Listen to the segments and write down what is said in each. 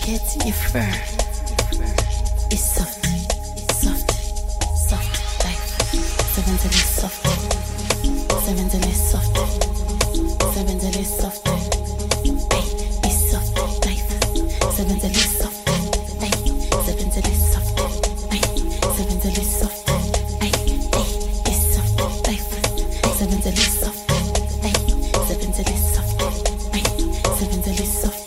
get your fur. It's soft, soft, soft life. Seven till it's soft. Seven till it's soft. Seven till it's soft. Hey, it's soft life. Seven till it's soft. Hey, seven till it's soft. Hey, seven till it's soft. Hey, it's soft life. Seven till it's soft. Hey, seven till it's soft. Hey, seven till it's soft.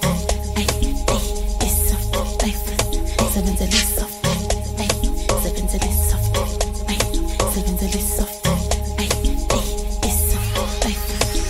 Seven till it's soft, ay, seven till it's soft, ay, seven till it's soft, ay, it's soft, ay.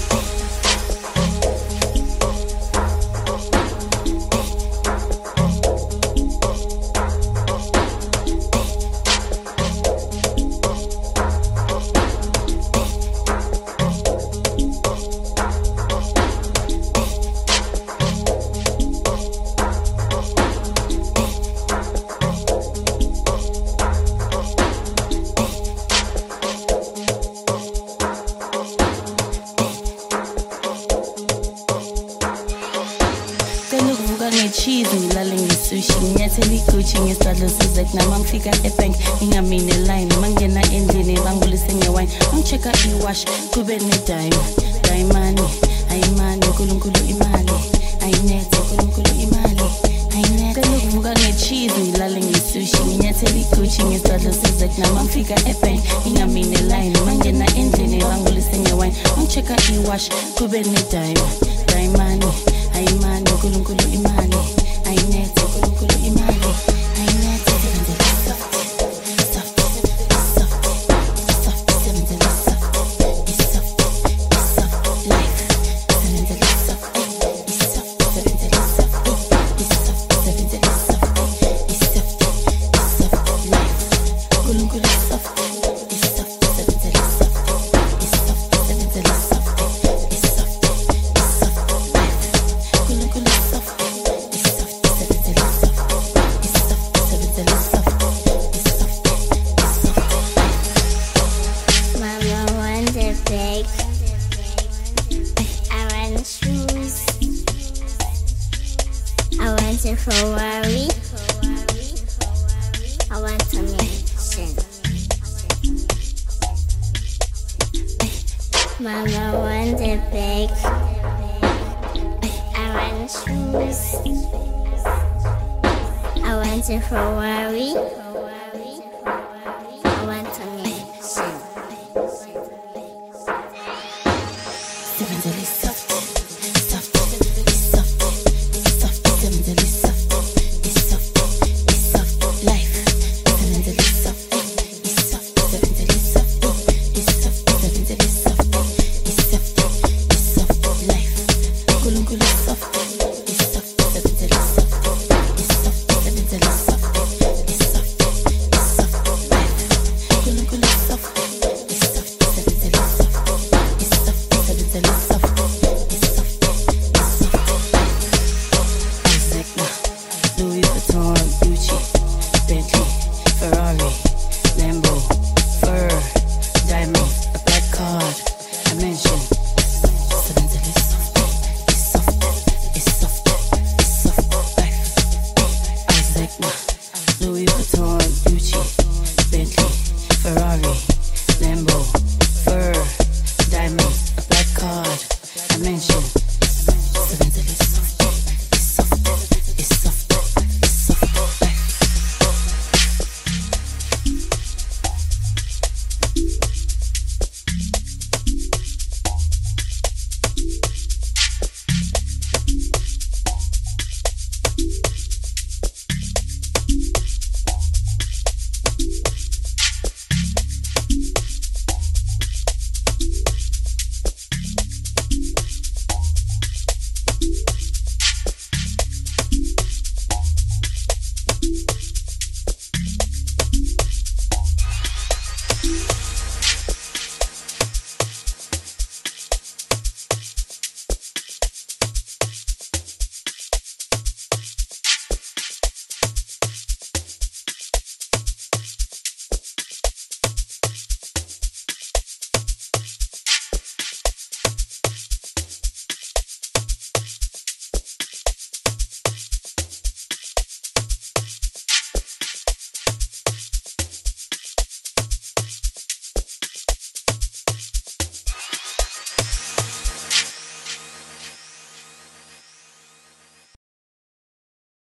Cheese ngilale ngisushi nginyathela iguchi ngesidlo sizek namangifika ebank ngingamine line mangena endlini bangulise ngewine ngichecka iwash kube nedime money ayimani uNkulunkulu imali ayinethe uNkulunkulu imali ayinethe ukuvuka ngecheese ngilale ngisushi nginyathela iguchi ngesidlo sizek namangifika ebank ngingamine line mangena endlini bangulise ngewine ngichecka iwash kube nedime money ayimani uNkulunkulu imali ayinethe uNkulunkulu imali ayinethe seven till it's soft soft soft soft seven till it's soft it's soft life seven till it's soft it's soft seven till it's soft it's soft seven till it's soft it's soft life uNkulunkulu soft it's soft seven till it's soft it's soft seven till it's soft it's soft life uNkulunkulu soft it's soft seven till it's soft it's soft seven till it's soft it's soft Mama wants a bag. I want shoes. I want a Ferrari. I want a mansion. Mama wants a bag. I want shoes. I want a Ferrari.